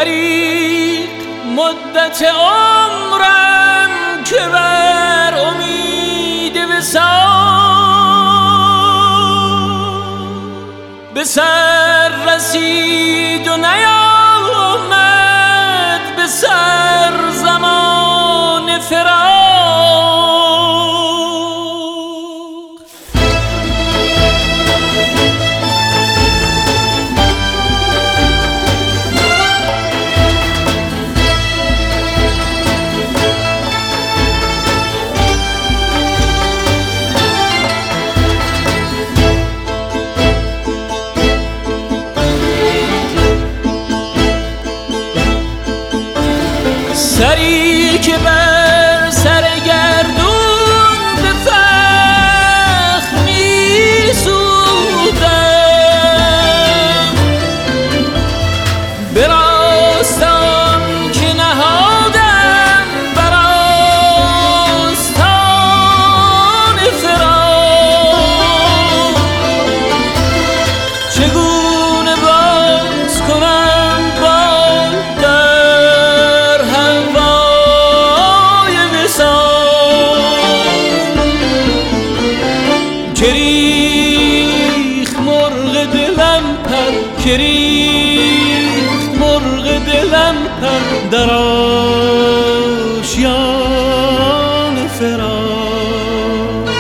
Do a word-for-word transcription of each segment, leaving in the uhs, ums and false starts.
دریغ مدت عمرم که بر امید وصال به سر رسید و نیامد به سر زمان فراق. سری که بر سر گردون به فخر می سودم، به راستان که نهادم بر آستان فراق. چگونه باز کنم بال در هوای وصال که ریخت مرغ دلم پر، که ریخت مرغ دلم پر در آشیان فراق.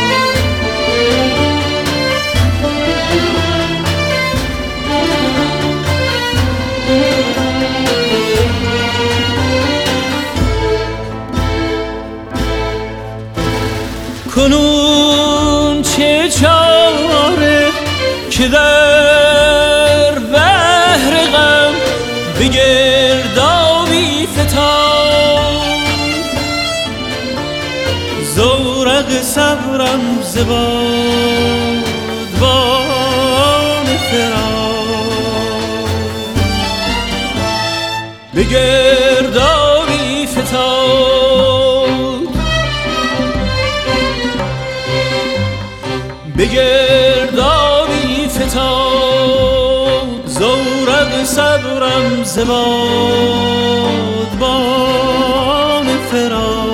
کنون چه چاره که در بحر غم به گردابی فتاد، زورق صبرم ز بادبان فراق. به گردابی فتاد، به گردابی فتاد، زورق صبرم ز بادبان فراق.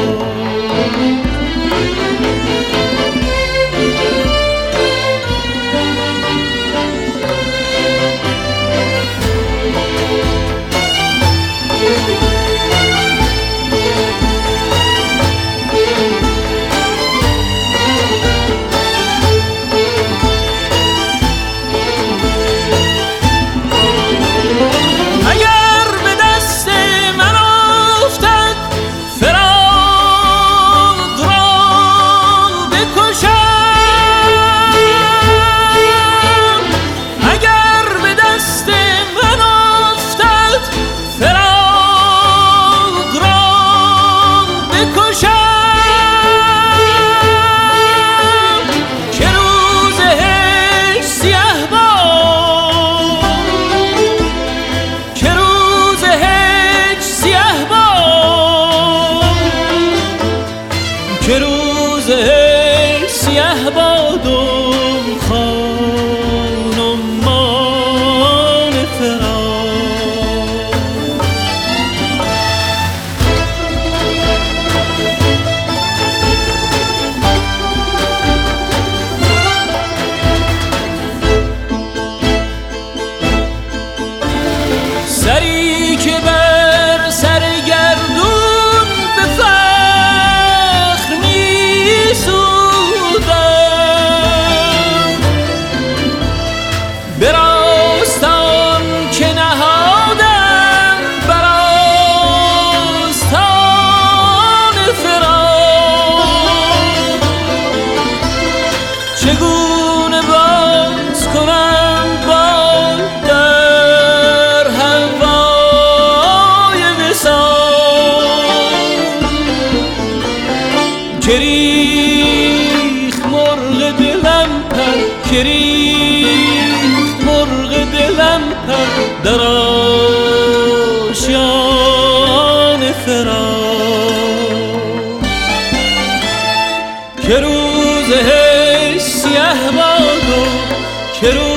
که روز هی سیه باد و خان و مان فراق. سری که بر سر گردون به فخر می سودم، به راستان که نهادم بر آستان فراق. چگونه باز کنم بال در هوای وصال که ریخت مرغ دلم پر، که ریخت مرغ دلم پر در آشیان فراق. که روز هی سیه باد و که روز